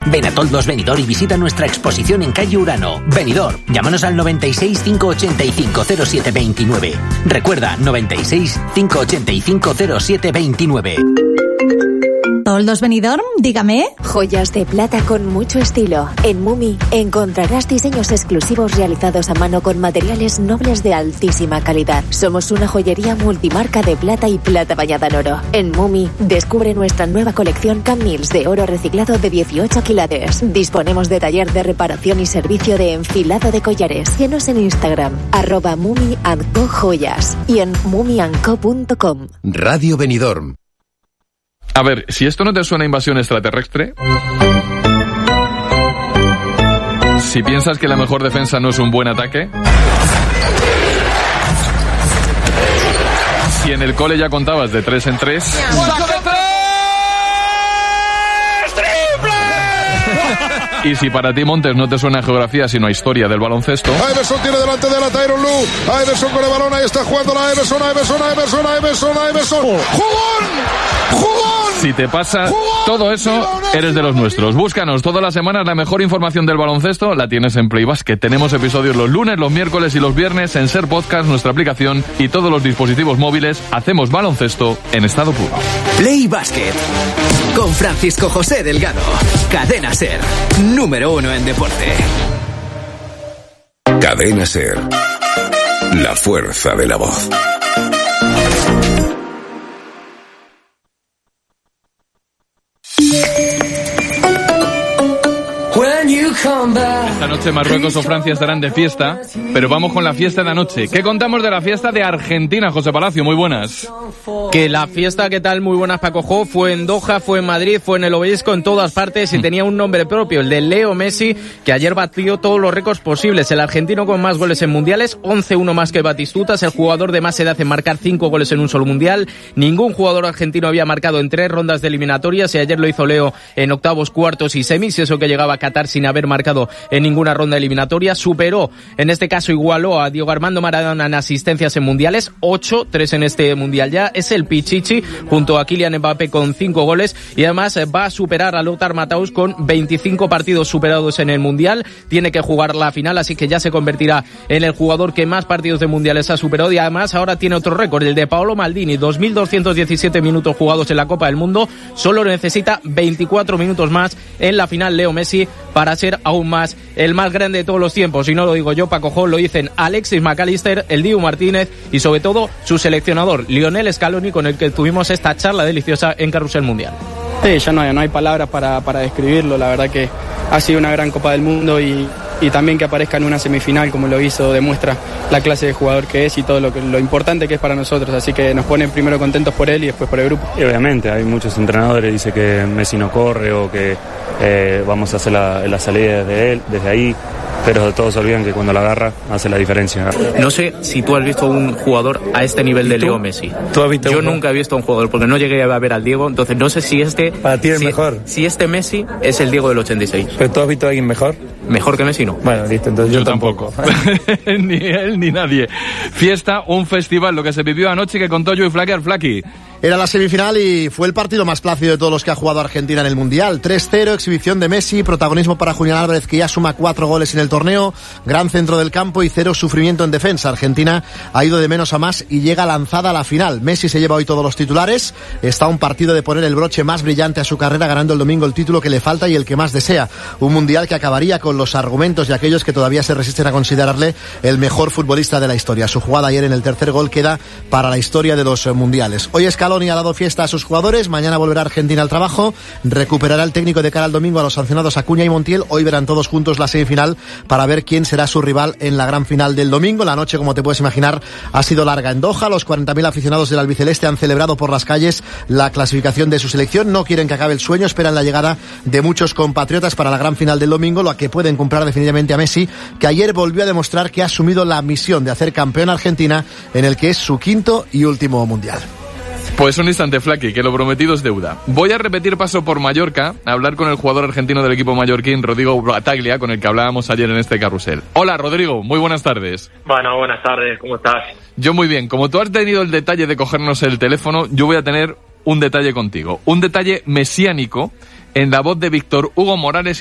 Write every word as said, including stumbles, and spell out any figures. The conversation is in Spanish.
Ven a Toldos Benidorm y visita nuestra exposición en calle Urano. Benidorm, llámanos al noventa y seis, cinco ochenta y cinco, cero siete veintinueve. Recuerda, noventa y seis, cinco ochenta y cinco, cero siete veintinueve. ¿Toldos Benidorm? Dígame. Joyas de plata con mucho estilo. En Mumi encontrarás diseños exclusivos realizados a mano con materiales nobles de altísima calidad. Somos una joyería multimarca de plata y plata bañada en oro. En Mumi descubre nuestra nueva colección Camils de oro reciclado de dieciocho quilates. Disponemos de taller de reparación y servicio de enfilado de collares. Síguenos en Instagram, arroba Mumi and Co Joyas y en mumi and co punto com. Radio Benidorm. A ver, si esto no te suena a invasión extraterrestre, si piensas que la mejor defensa no es un buen ataque, si en el cole ya contabas de tres en tres, y si para ti, Montes, no te suena a geografía sino a historia del baloncesto. Iverson tiene delante de la Tyronn Lue. Iverson con el balón, ahí está jugando la Iverson, Iverson, Iverson, Iverson, Iverson. ¡Jugón! ¡Jugón! Si te pasa todo eso, eres de los nuestros. Búscanos todas las semanas la mejor información del baloncesto, la tienes en Play Basket. Tenemos episodios los lunes, los miércoles y los viernes en Ser Podcast, nuestra aplicación y todos los dispositivos móviles. Hacemos baloncesto en estado puro. Play Basket con Francisco José Delgado. Cadena Ser, número uno en deporte. Cadena Ser, la fuerza de la voz. Esta noche Marruecos o Francia estarán de fiesta, pero vamos con la fiesta de anoche. ¿Qué contamos de la fiesta de Argentina, José Palacio? Muy buenas. Que la fiesta, ¿qué tal? Muy buenas, Paco Jo. Fue en Doha, fue en Madrid, fue en el Obelisco, en todas partes, y mm. tenía un nombre propio, el de Leo Messi, que ayer batió todos los récords posibles. El argentino con más goles en mundiales, once uno más que Batistutas, el jugador de más edad en marcar cinco goles en un solo mundial. Ningún jugador argentino había marcado en tres rondas de eliminatorias, y ayer lo hizo Leo en octavos, cuartos y semis, y eso que llegaba a Qatar sin haber marcado en ninguna ronda eliminatoria. Superó, en este caso igualó a Diego Armando Maradona en asistencias en mundiales, ocho, tres en este mundial ya. Es el Pichichi junto a Kylian Mbappé con cinco goles, y además va a superar a Lothar Matthaus con veinticinco partidos superados en el mundial. Tiene que jugar la final, así que ya se convertirá en el jugador que más partidos de mundiales ha superado, y además ahora tiene otro récord, el de Paolo Maldini, dos mil doscientos diecisiete minutos jugados en la Copa del Mundo. Solo necesita veinticuatro minutos más en la final Leo Messi para ser aún más el más grande de todos los tiempos. Y no lo digo yo, Paco Jo, lo dicen Alexis McAllister, el Dibu Martínez y sobre todo su seleccionador Lionel Scaloni, con el que tuvimos esta charla deliciosa en Carrusel Mundial. Sí, ya no hay, no hay palabras para, para describirlo. La verdad que ha sido una gran Copa del Mundo, y, y también que aparezca en una semifinal como lo hizo demuestra la clase de jugador que es y todo lo, que, lo importante que es para nosotros. Así que nos ponen primero contentos por él y después por el grupo. Y obviamente hay muchos entrenadores que dicen que Messi no corre o que eh, vamos a hacer la, la salida desde él, desde ahí. Pero todos olvidan que cuando la agarra hace la diferencia. No sé si tú has visto un jugador a este nivel de Leo Messi. ¿Tú has visto? Yo nunca he visto un jugador, porque no llegué a ver al Diego, entonces no sé si este... Para ti es si, mejor. Si este Messi es el Diego del ochenta y seis. ¿Pero tú has visto a alguien mejor? Mejor que Messi, no. Bueno, listo, entonces yo, yo tampoco. tampoco. Ni él ni nadie. Fiesta, un festival, lo que se vivió anoche, que contó Joey Flacker. Flaki. Era la semifinal y fue el partido más plácido de todos los que ha jugado Argentina en el Mundial. tres cero, exhibición de Messi, protagonismo para Julián Álvarez, que ya suma cuatro goles en el torneo, gran centro del campo y cero sufrimiento en defensa. Argentina ha ido de menos a más y llega lanzada a la final. Messi se lleva hoy todos los titulares, está a un partido de poner el broche más brillante a su carrera, ganando el domingo el título que le falta y el que más desea. Un Mundial que acabaría con los argumentos de aquellos que todavía se resisten a considerarle el mejor futbolista de la historia. Su jugada ayer en el tercer gol queda para la historia de los mundiales. Hoy Scaloni ha dado fiesta a sus jugadores, mañana volverá Argentina al trabajo, recuperará el técnico de cara al domingo a los sancionados Acuña y Montiel. Hoy verán todos juntos la semifinal para ver quién será su rival en la gran final del domingo. La noche, como te puedes imaginar, ha sido larga en Doha. Los cuarenta mil aficionados del albiceleste han celebrado por las calles la clasificación de su selección. No quieren que acabe el sueño, esperan la llegada de muchos compatriotas para la gran final del domingo, lo que pueden comprar definitivamente a Messi, que ayer volvió a demostrar que ha asumido la misión de hacer campeón a Argentina en el que es su quinto y último mundial. Pues un instante, Flaki, que lo prometido es deuda. Voy a repetir paso por Mallorca, a hablar con el jugador argentino del equipo mallorquín, Rodrigo Battaglia, con el que hablábamos ayer en este carrusel. Hola, Rodrigo, muy buenas tardes. Bueno, buenas tardes, ¿cómo estás? Yo muy bien. Como tú has tenido el detalle de cogernos el teléfono, yo voy a tener un detalle contigo. Un detalle mesiánico en la voz de Víctor Hugo Morales.